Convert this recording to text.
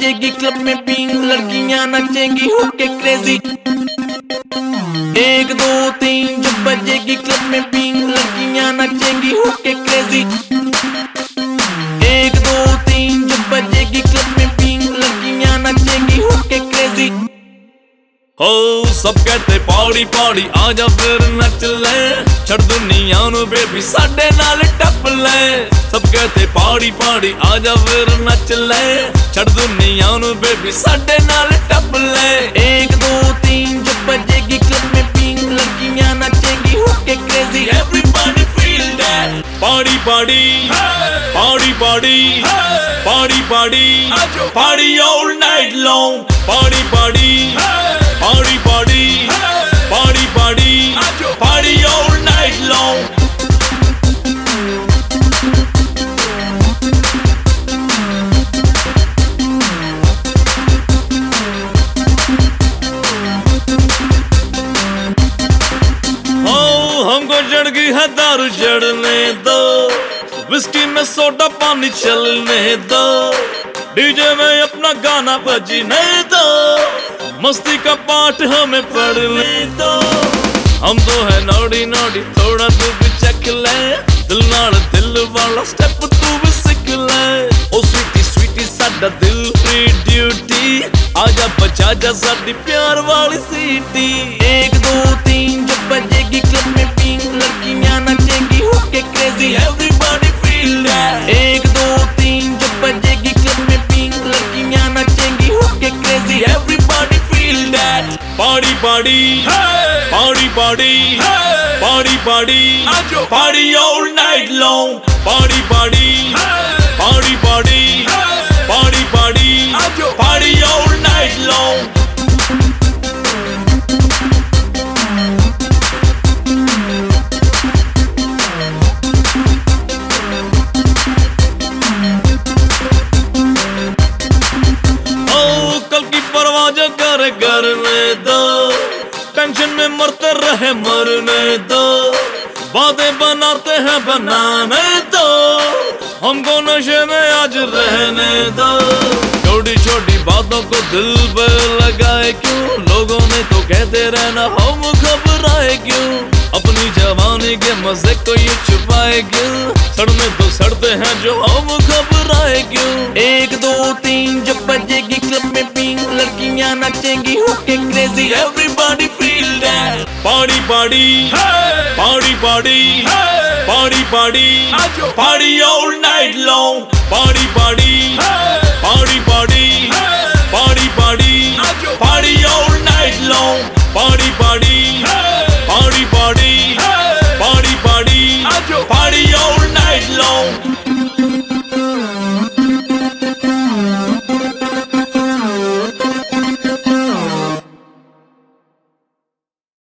बजेगी club में ping, लड़कियां नचेंगी होके क्रेजी। 1 2 3 जब बजेगी क्लब में पिंग, लड़कियां नचेंगी होके क्रेजी। 1 2 3 जब बजेगी क्लब में पिंग, लड़कियां नचेंगी होके क्रेजी। हो सब कहते पौड़ी पौड़ी आजा फिर नच ले, छड़ दुनिया नू बेबी साडे नाल टप ले। सब कहते पौड़ी पौड़ी आजा फिर नच ले, छड़ दुनिया नू बेबी साडे नाल टप ले। 1 2 3 जब बजेगी क्लब में पिंग, लड़कियां नचेंगी होके crazy. Everybody feel that party party party party party party party all night long party party party party party party party all night long। हमको चढ़ गई है दारू चढ़ने दो, विस्की में सोडा पानी चलने दो, डीजे में अपना गाना बजने दो, मस्ती का पाठ हमें पढ़ने दो। हम तो है नौड़ी नौड़ी थोड़ा तू भी चख ले, दिल नाल दिल वाला स्टेप तू भी सीख ले। ओ स्वीटी स्वीटी साडा दिल फ्री ड्यूटी, आजा बजा जा साडी प्यार वाली सीटी। 1 2 3 जब बजेगी क्लब में पिंग, लड़कियां नचेंगी होके क्रेजी। Everybody feel that 1 2 3 जब बजेगी क्लब में पिंग, लड़कियां नचेंगी होके crazy. Everybody feel that party party party party party party party all night long party party party party party party party all night long। करने दो, टेंशन में मरते रहे मरने दो, बातें बनाते हैं बनाने दो, हमको नशे में आज रहने दो। छोटी छोटी बातों को दिल पे लगाए क्यों, लोगों ने तो कहते रहना हम घबराए क्यों, अपनी जवानी के मजे को ये छुपाए क्यों, सड़ने तो सड़ते हैं जो हम घबराए क्यों। 1 2 3 जब बजेगी क्लब में पिंग, लड़कियां नचेंगी होके crazy. Everybody feel that party party party party party party party all night long party